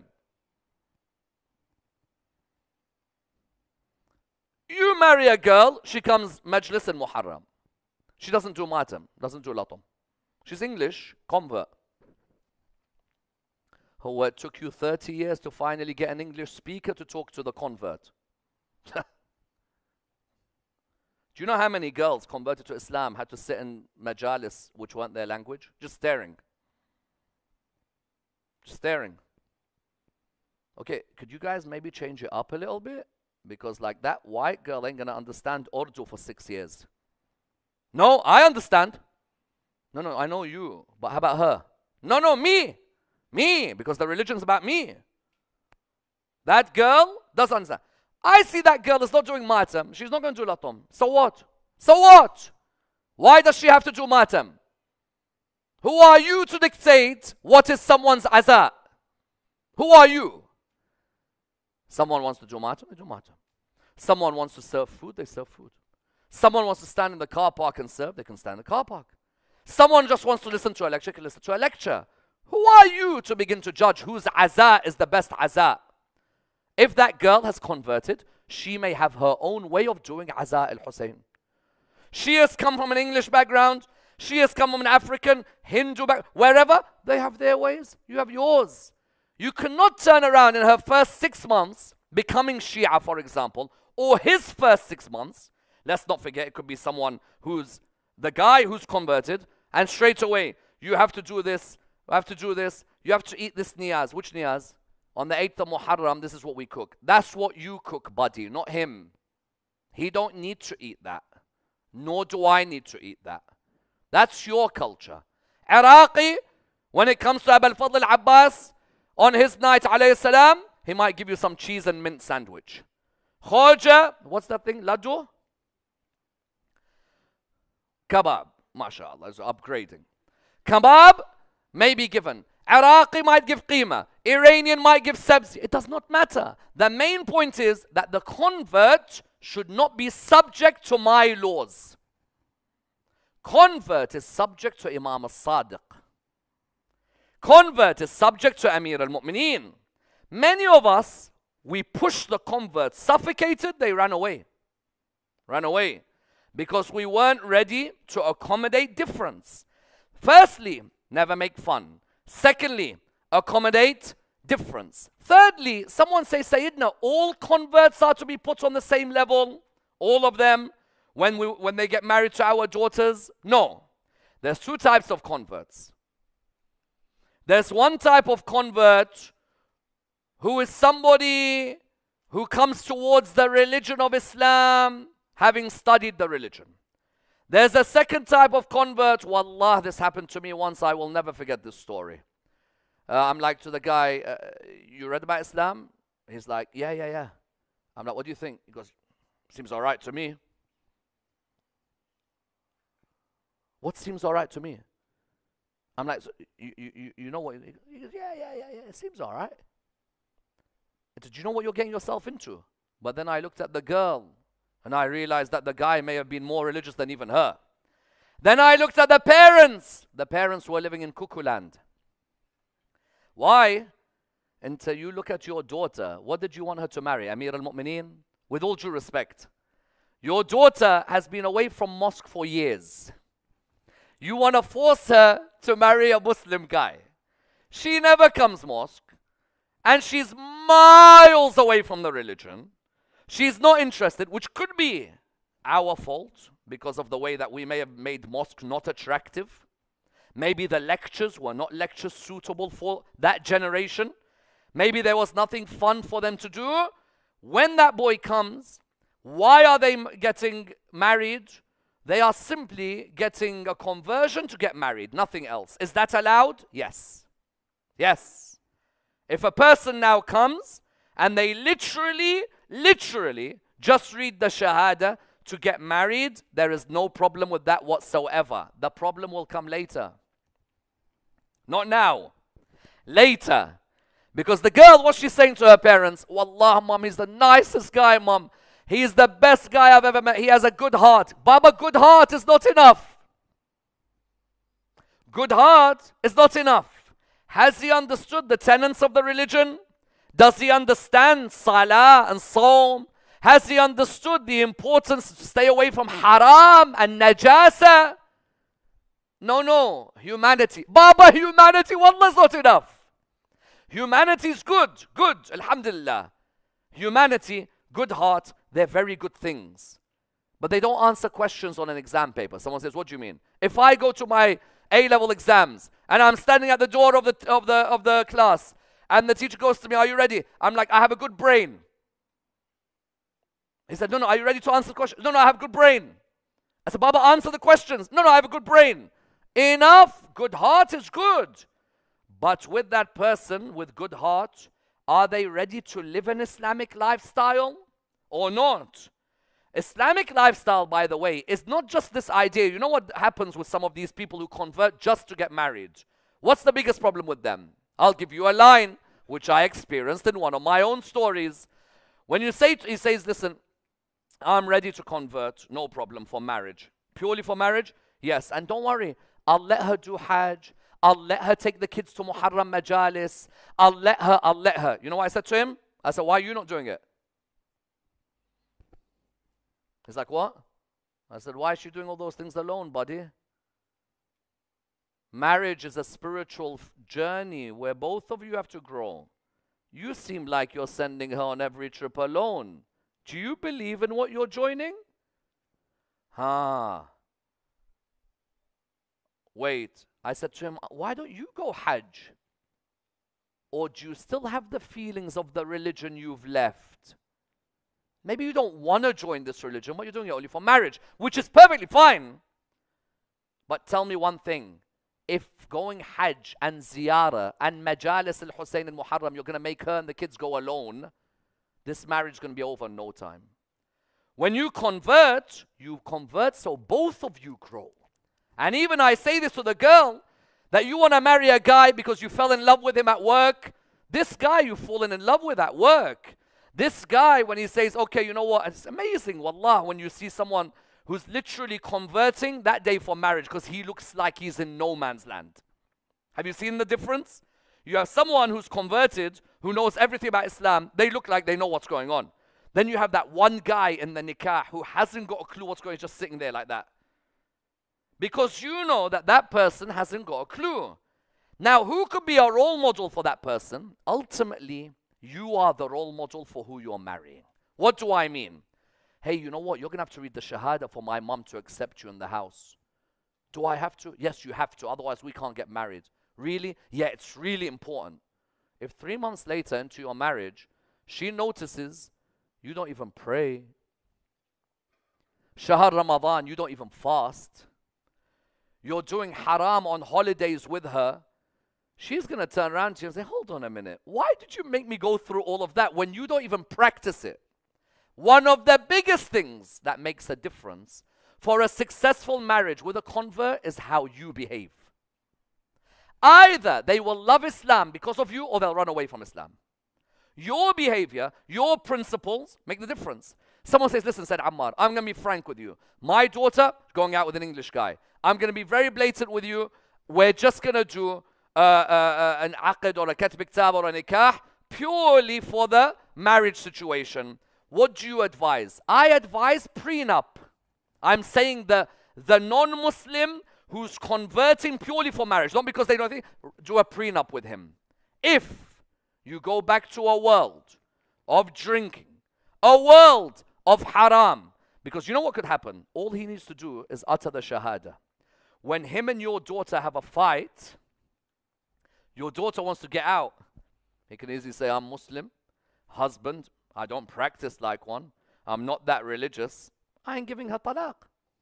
You marry a girl, she comes majlis in Muharram. She doesn't do matam, doesn't do latam. She's English, convert. Oh, it took you thirty years to finally get an English speaker to talk to the convert. Do you know how many girls converted to Islam had to sit in majalis which weren't their language? Just staring. Just staring. Okay, could you guys maybe change it up a little bit? Because like that white girl ain't going to understand Urdu for six years. No, I understand. No, no, I know you. But how about her? No, no, me. Me, because the religion's about me. That girl doesn't understand. I see that girl is not doing matam. She's not going to do latam. So what? So what? Why does she have to do matam? Who are you to dictate what is someone's azat? Who are you? Someone wants to do matam, they do matam. Someone wants to serve food, they serve food. Someone wants to stand in the car park and serve, they can stand in the car park. Someone just wants to listen to a lecture, can listen to a lecture. Who are you to begin to judge whose aza is the best aza? If that girl has converted, she may have her own way of doing aza al-Hussein. She has come from an English background. She has come from an African, Hindu background. Wherever, they have their ways. You have yours. You cannot turn around in her first six months, becoming Shia, for example, or his first six months. Let's not forget, it could be someone who's the guy who's converted, and straight away, you have to do this, you have to do this, you have to eat this niyaz. Which niyaz? On the eighth of Muharram, this is what we cook. That's what you cook, buddy, not him. He don't need to eat that. Nor do I need to eat that. That's your culture. Iraqi, when it comes to Abu al-Fadl al-Abbas, on his night, alayhi salam, he might give you some cheese and mint sandwich. Khoja, what's that thing? Laddu? Kebab. MashaAllah, is upgrading. Kebab may be given. Iraqi might give qima. Iranian might give sabzi. It does not matter. The main point is that the convert should not be subject to my laws. Convert is subject to Imam al-Sadiq. Convert is subject to Amir al-Mu'mineen. Many of us, we push the converts. Suffocated, they ran away. Ran away. Because we weren't ready to accommodate difference. Firstly, never make fun. Secondly, accommodate difference. Thirdly, someone say, Sayyidina, all converts are to be put on the same level. All of them, when, we, when they get married to our daughters. No. There's two types of converts. There's one type of convert who is somebody who comes towards the religion of Islam having studied the religion. There's a second type of convert. Wallah, this happened to me once. I will never forget this story. Uh, I'm like to the guy, uh, you read about Islam? He's like, yeah, yeah, yeah. I'm like, what do you think? He goes, seems all right to me. What seems all right to me? I'm like, so you, you, you know what? He goes, yeah, yeah, yeah, yeah, it seems all right. Did you know what you're getting yourself into? But then I looked at the girl, and I realized that the guy may have been more religious than even her. Then I looked at the parents. The parents were living in cuckoo land. Why? Until you look at your daughter, what did you want her to marry? Amir al-Mu'mineen? With all due respect. Your daughter has been away from mosque for years. You want to force her to marry a Muslim guy. She never comes mosque. And she's miles away from the religion. She's not interested, which could be our fault because of the way that we may have made mosque not attractive. Maybe the lectures were not lectures suitable for that generation. Maybe there was nothing fun for them to do. When that boy comes, why are they getting married? They are simply getting a conversion to get married, nothing else. Is that allowed? Yes. Yes. If a person now comes and they literally, literally just read the Shahada to get married, there is no problem with that whatsoever. The problem will come later. Not now. Later. Because the girl, what's she saying to her parents? Wallah, mom, he's the nicest guy, mom. He is the best guy I've ever met. He has a good heart. Baba, good heart is not enough. Good heart is not enough. Has he understood the tenets of the religion? Does he understand salah and saum? Has he understood the importance to stay away from haram and najasa? No, no. Humanity. Baba, humanity, wallah, is not enough. Humanity is good. Good. Alhamdulillah. Humanity, good heart, they're very good things. But they don't answer questions on an exam paper. Someone says, what do you mean? If I go to my A-level exams and I'm standing at the door of the, of, the, of the class and the teacher goes to me, are you ready? I'm like, I have a good brain. He said, no, no, are you ready to answer the question? No, no, I have a good brain. I said, Baba, answer the questions. No, no, I have a good brain. Enough. Good heart is good. But with that person with good heart, are they ready to live an Islamic lifestyle or not? Islamic lifestyle, by the way, is not just this idea. You know what happens with some of these people who convert just to get married? What's the biggest problem with them? I'll give you a line, which I experienced in one of my own stories. When you say, he says, listen, I'm ready to convert, no problem, for marriage. Purely for marriage? Yes, and don't worry, I'll let her do Hajj. I'll let her take the kids to Muharram Majalis. I'll let her, I'll let her. You know what I said to him? I said, why are you not doing it? He's like, what? I said, why is she doing all those things alone, buddy? Marriage is a spiritual journey where both of you have to grow. You seem like you're sending her on every trip alone. Do you believe in what you're joining? Ah. Wait. I said to him, why don't you go Hajj? Or do you still have the feelings of the religion you've left? Maybe you don't want to join this religion, but you're doing it only for marriage, which is perfectly fine. But tell me one thing. If going Hajj and Ziyarah and Majalis al-Hussein and Muharram, you're going to make her and the kids go alone, this marriage is going to be over in no time. When you convert, you convert so both of you grow. And even I say this to the girl, that you want to marry a guy because you fell in love with him at work. This guy you've fallen in love with at work. This guy, when he says, okay, you know what, it's amazing, wallah, when you see someone who's literally converting that day for marriage because he looks like he's in no man's land. Have you seen the difference? You have someone who's converted, who knows everything about Islam. They look like they know what's going on. Then you have that one guy in the nikah who hasn't got a clue what's going on, just sitting there like that. Because you know that that person hasn't got a clue. Now, who could be a role model for that person? Ultimately, you are the role model for who you're marrying. What do I mean? Hey, you know what? You're going to have to read the Shahada for my mom to accept you in the house. Do I have to? Yes, you have to. Otherwise, we can't get married. Really? Yeah, it's really important. If three months later into your marriage, she notices you don't even pray. Shahar Ramadan, you don't even fast. You're doing haram on holidays with her. She's going to turn around to you and say, hold on a minute. Why did you make me go through all of that when you don't even practice it? One of the biggest things that makes a difference for a successful marriage with a convert is how you behave. Either they will love Islam because of you or they'll run away from Islam. Your behavior, your principles make the difference. Someone says, listen, said Ammar, I'm going to be frank with you. My daughter, going out with an English guy. I'm going to be very blatant with you. We're just going to do uh, uh, uh, an aqd or a katb kitab or a nikah purely for the marriage situation. What do you advise? I advise prenup. I'm saying the, the non-Muslim who's converting purely for marriage, not because they don't think, do a prenup with him. If you go back to a world of drinking, a world of haram, because you know what could happen? All he needs to do is utter the shahada. When him and your daughter have a fight, your daughter wants to get out. He can easily say, I'm Muslim, husband, I don't practice like one, I'm not that religious, I ain't giving her talaq.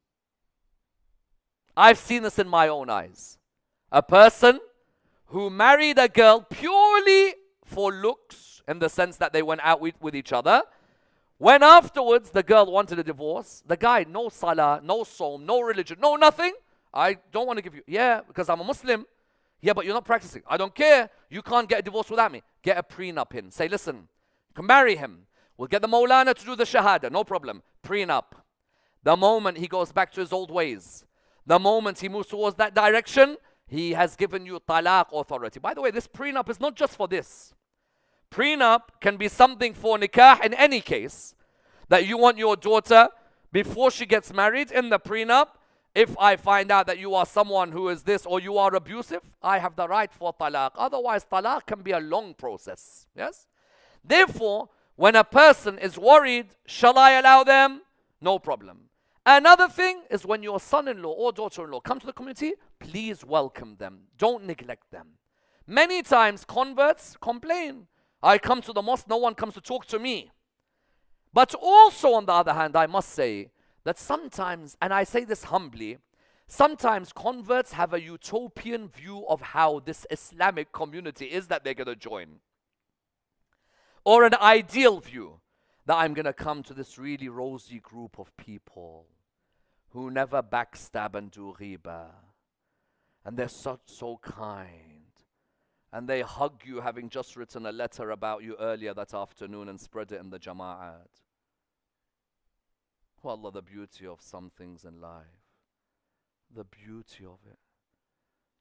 I've seen this in my own eyes. A person who married a girl purely for looks, in the sense that they went out with, with each other. When afterwards the girl wanted a divorce, the guy, no salah, no saum, no religion, no nothing. I don't want to give you, yeah, because I'm a Muslim. Yeah, but you're not practicing. I don't care. You can't get a divorce without me. Get a prenup in. Say, listen, you can marry him. We'll get the Maulana to do the Shahada. No problem. Prenup. The moment he goes back to his old ways, the moment he moves towards that direction, he has given you talaq authority. By the way, this prenup is not just for this. Prenup can be something for nikah in any case. That you want your daughter, before she gets married, in the prenup, if I find out that you are someone who is this or you are abusive, I have the right for talaq. Otherwise, talaq can be a long process. Yes? Therefore, when a person is worried, shall I allow them? No problem. Another thing is when your son-in-law or daughter-in-law come to the community, please welcome them. Don't neglect them. Many times converts complain. I come to the mosque, no one comes to talk to me. But also on the other hand, I must say that sometimes, and I say this humbly, sometimes converts have a utopian view of how this Islamic community is that they're going to join. Or an ideal view that I'm going to come to this really rosy group of people who never backstab and do riba. And they're so, so kind. And they hug you having just written a letter about you earlier that afternoon and spread it in the jama'at. Wallah, the beauty of some things in life. The beauty of it.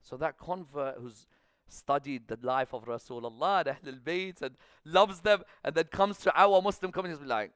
So that convert who's studied the life of Rasulullah, Ahlul Bayt, and loves them, and then comes to our Muslim community, be like,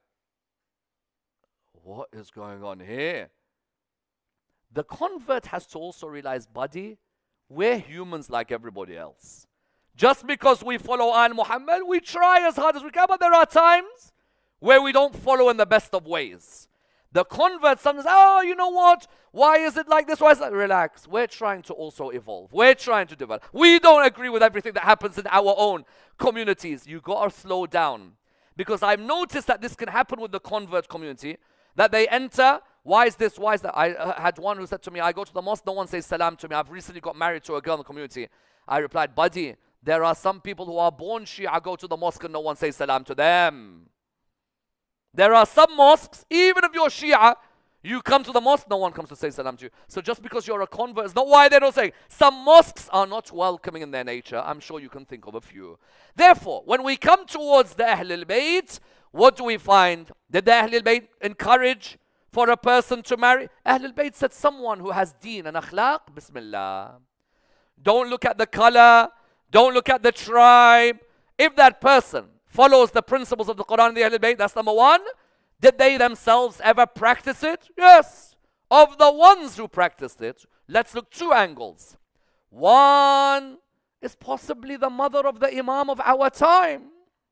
what is going on here? The convert has to also realize, buddy, we're humans like everybody else. Just because we follow Al Muhammad, we try as hard as we can, but there are times where we don't follow in the best of ways. The convert sometimes, oh, you know what? Why is it like this? Why is it? Relax. We're trying to also evolve. We're trying to develop. We don't agree with everything that happens in our own communities. You got to slow down. Because I've noticed that this can happen with the convert community, that they enter. Why is this? Why is that? I uh, had one who said to me, I go to the mosque, no one says salam to me. I've recently got married to a girl in the community. I replied, buddy, there are some people who are born Shia, go to the mosque and no one says salam to them. There are some mosques, even if you're Shia, you come to the mosque, no one comes to say salam to you. So just because you're a convert, it's not why they don't say. Some mosques are not welcoming in their nature. I'm sure you can think of a few. Therefore, when we come towards the Ahlul Bayt, what do we find? Did the Ahlul Bayt encourage for a person to marry? Ahlul Bayt said someone who has deen and akhlaq, bismillah. Don't look at the color. Don't look at the tribe. If that person follows the principles of the Quran and the Ahlul Bayt, that's number one. Did they themselves ever practice it? Yes. Of the ones who practiced it, let's look two angles. One is possibly the mother of the Imam of our time.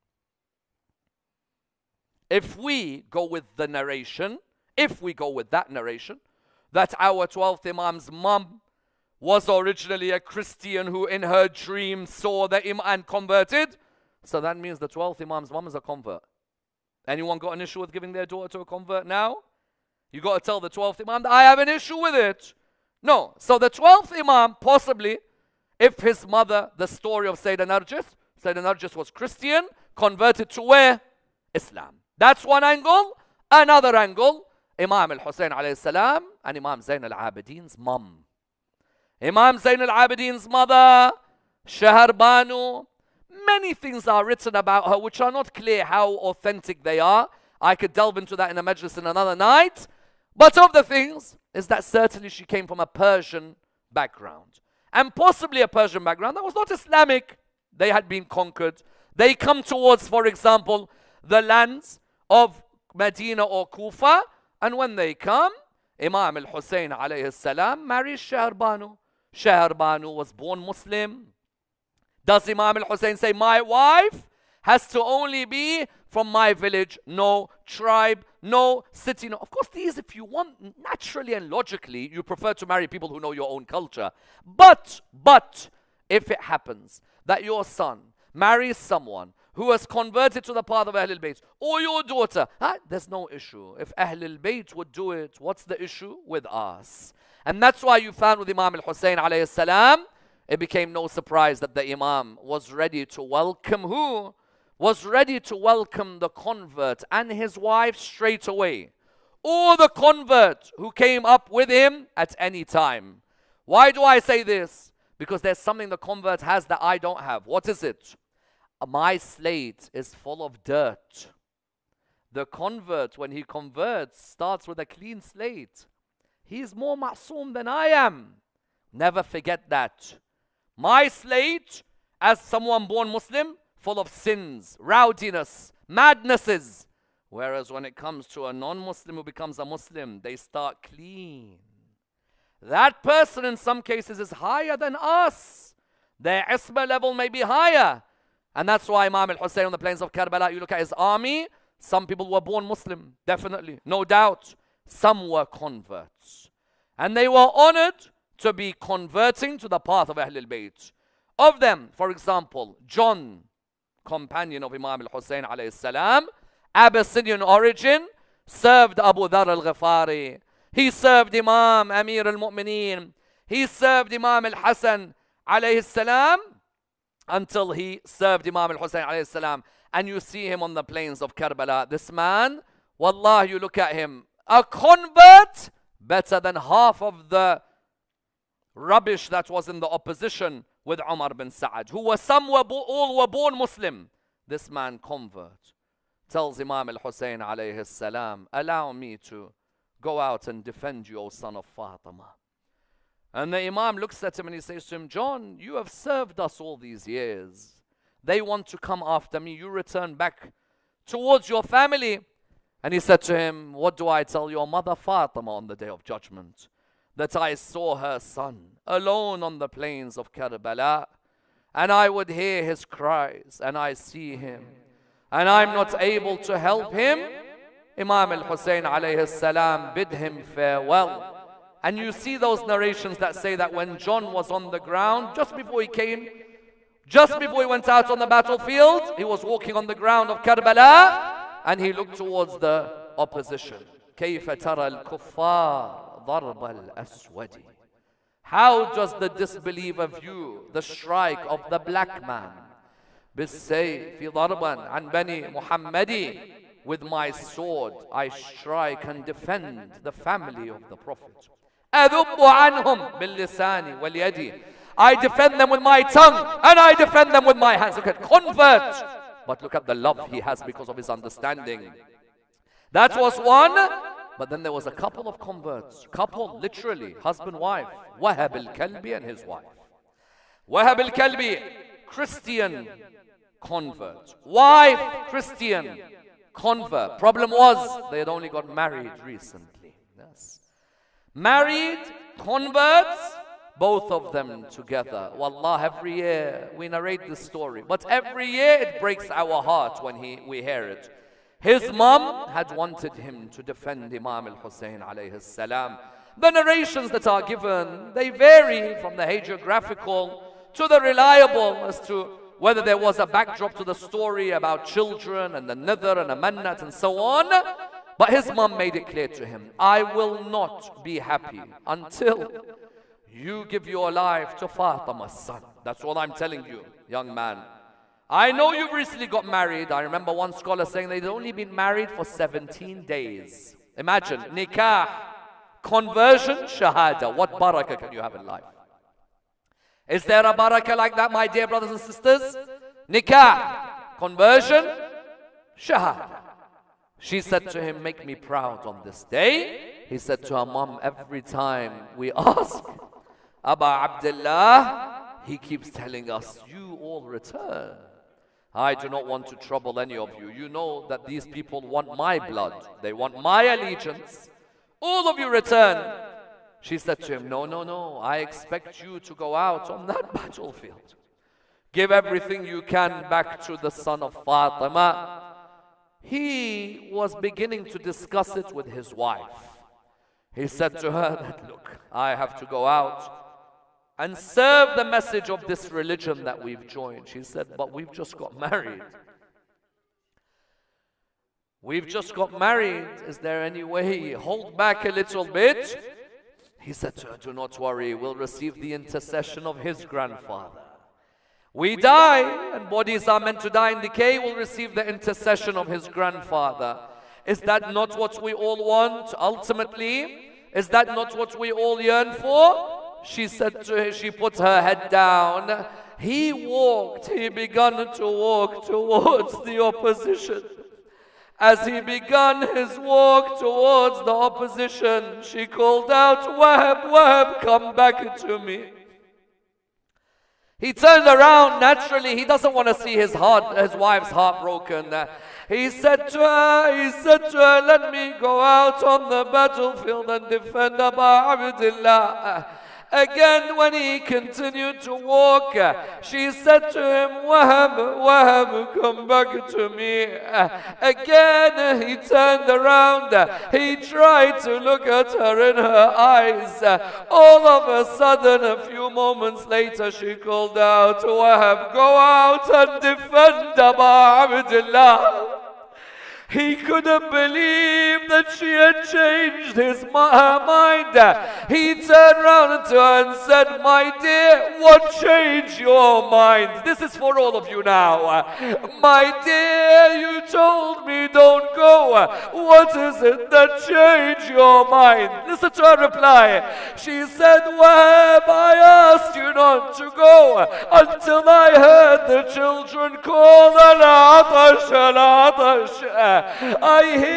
If we go with the narration, if we go with that narration, that our twelfth Imam's mom was originally a Christian who in her dream saw the Imam and converted, so that means the twelfth Imam's mom is a convert. Anyone got an issue with giving their daughter to a convert now? You got to tell the twelfth Imam that I have an issue with it. No. So the twelfth Imam, possibly, if his mother, the story of Sayyidina Narjis, Sayyidina Narjis was Christian, converted to where? Islam. That's one angle. Another angle, Imam al-Hussein alayhi salam and Imam Zayn al-Abidin's mom. Imam Zayn al-Abidin's mother, Shahr Banu, many things are written about her which are not clear how authentic they are. I could delve into that in a majlis in another night. But of the things is that certainly she came from a Persian background. And possibly a Persian background that was not Islamic. They had been conquered. They come towards, for example, the lands of Medina or Kufa. And when they come, Imam al-Hussein alayhi salam marries Shahr Banu. Shahr Banu was born Muslim. Does Imam al-Hussein say, my wife has to only be from my village, no tribe, no city? No. Of course, these, if you want, naturally and logically, you prefer to marry people who know your own culture. But, but, if it happens that your son marries someone who has converted to the path of Ahlul Bayt, or your daughter, huh? There's no issue. If Ahlul Bayt would do it, what's the issue with us? And that's why you found with Imam al-Hussein alayhi salam, it became no surprise that the Imam was ready to welcome who? Was ready to welcome the convert and his wife straight away. Or the convert who came up with him at any time. Why do I say this? Because there's something the convert has that I don't have. What is it? My slate is full of dirt. The convert, when he converts, starts with a clean slate. He's more ma'soom than I am. Never forget that. My slate, as someone born Muslim, full of sins, rowdiness, madnesses. Whereas when it comes to a non-Muslim who becomes a Muslim, they start clean. That person in some cases is higher than us. Their isma level may be higher. And that's why Imam al-Hussein on the plains of Karbala, you look at his army, some people were born Muslim, definitely, no doubt. Some were converts. And they were honored to be converting to the path of Ahlul Bayt. Of them, for example, John, companion of Imam al-Hussein alayhi salam, Abyssinian origin, served Abu Dhar al-Ghifari. He served Imam Amir al-Mu'mineen. He served Imam al-Hasan alayhi salam until he served Imam al-Hussein alayhi salam. And you see him on the plains of Karbala. This man, wallah, you look at him, a convert better than half of the rubbish that was in the opposition with Umar bin Sa'ad, who were some were all were born Muslim. This man convert tells Imam al-Hussein alayhi salam, allow me to go out and defend you, O son of Fatima. And the Imam looks at him and he says to him, John, you have served us all these years. They want to come after me. You return back towards your family. And he said to him, what do I tell your mother Fatima on the day of judgment? That I saw her son alone on the plains of Karbala, and I would hear his cries, and I see him, and I'm not able to help him. Imam al-Hussein alayhi salam bid him farewell. And you see those narrations that say that when John was on the ground, just before he came, just before he went out on the battlefield, he was walking on the ground of Karbala, and he looked towards the opposition. كيف ترى الكفار ضرب الأسود. How does the disbeliever view the strike of the black man? بالسيف ضربا عن بني محمد. With my sword I strike and defend the family of the Prophet. أذب عنهم باللسان واليد. I defend them with my tongue and I defend them with my hands. Look at convert. But look at the love he has because of his understanding. That was one. But then there was a couple of converts. Couple, literally, husband, wife. Wahab al-Kalbi and his wife. Wahab al-Kalbi, Christian convert. Wife, Christian convert. Problem was, they had only got married recently. Yes. Married, converts, both of them together. Wallah, every year we narrate this story. But every year it breaks our heart when he, we hear it. His mom had wanted him to defend Imam al-Hussein alayhi salam. The narrations that are given, they vary from the hagiographical to the reliable as to whether there was a backdrop to the story about children and the nidhr and a mannat and so on. But his mom made it clear to him, I will not be happy until you give your life to Fatima's son. That's what I'm telling you, young man. I know you've recently got married. I remember one scholar saying they'd only been married for seventeen days. Imagine, nikah, conversion, shahada. What barakah can you have in life? Is there a barakah like that, my dear brothers and sisters? Nikah, conversion, shahada. She said to him, make me proud on this day. He said to her mom, every time we ask, Aba Abdullah, he keeps telling us, you all return. I do not want to trouble any of you. You know that these people want my blood. They want my allegiance. All of you return. She said to him, no, no, no. I expect you to go out on that battlefield. Give everything you can back to the son of Fatima. He was beginning to discuss it with his wife. He said to her that, look, I have to go out and serve the message of this religion that we've joined. She said, but we've just got married. We've just got married. Is there any way? Hold back a little bit. He said to her, do not worry. We'll receive the intercession of his grandfather. We die, and bodies are meant to die and decay. We'll receive the intercession of his grandfather. Is that not what we all want ultimately? Is that not what we all yearn for? She said to her, she put her head down. He walked, he began to walk towards the opposition. As he began his walk towards the opposition, she called out, Wahab, Wahab, come back to me. He turned around, naturally, he doesn't want to see his heart, his wife's heart broken. He said to her, he said to her, let me go out on the battlefield and defend Aba Abdullah. Again, when he continued to walk, she said to him, Wahab, Wahab, come back to me. Again, he turned around. He tried to look at her in her eyes. All of a sudden, a few moments later, she called out, Wahab, go out and defend Aba Abdullah. He couldn't believe that she had changed his mind. He turned around to her and said, my dear, what changed your mind? This is for all of you now. My dear, you told me don't go. What is it that changed your mind? Listen to her reply. She said, Wahab, I asked you not to go until I heard the children call, Al-Atash, Al-Atash. I hear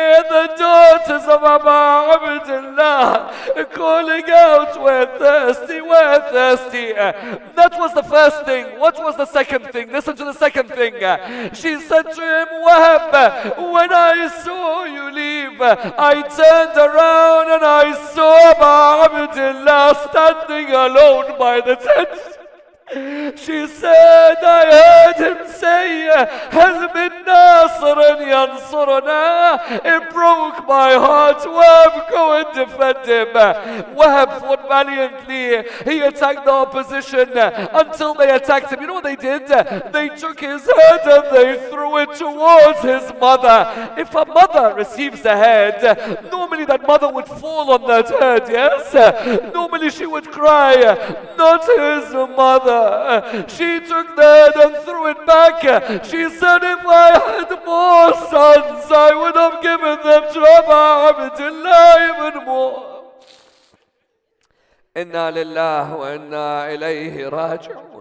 the daughters of Aba Abdullah calling out, we're thirsty, we're thirsty. That was the first thing. What was the second thing? Listen to the second thing. She said to him, Wahab, when I saw you leave, I turned around and I saw Aba Abdullah standing alone by the tent. She said, I heard him say, هل من ناصر ينصرنا. It broke my heart. Wahab, go and defend him. Wahab fought valiantly. He attacked the opposition until they attacked him. You know what they did? They took his head and they threw it towards his mother. If a mother receives a head, normally that mother would fall on that head, yes? Normally she would cry, not his mother. She took that and threw it back. She said, if I had more sons, I would have given them to Aba Abdullah even more. Inna lillahi wa inna ilayhi raji'un.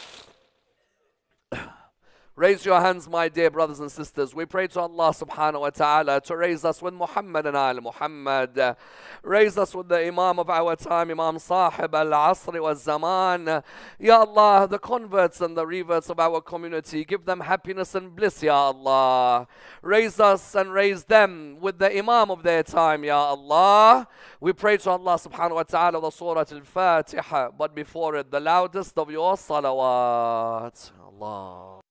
Raise your hands, my dear brothers and sisters. We pray to Allah subhanahu wa ta'ala to raise us with Muhammad and Al Muhammad. Raise us with the Imam of our time, Imam Sahib al-Asri wa Zaman. Ya Allah, the converts and the reverts of our community, give them happiness and bliss, Ya Allah. Raise us and raise them with the Imam of their time, Ya Allah. We pray to Allah subhanahu wa ta'ala the Surah Al-Fatiha, but before it, the loudest of your salawat. Allah.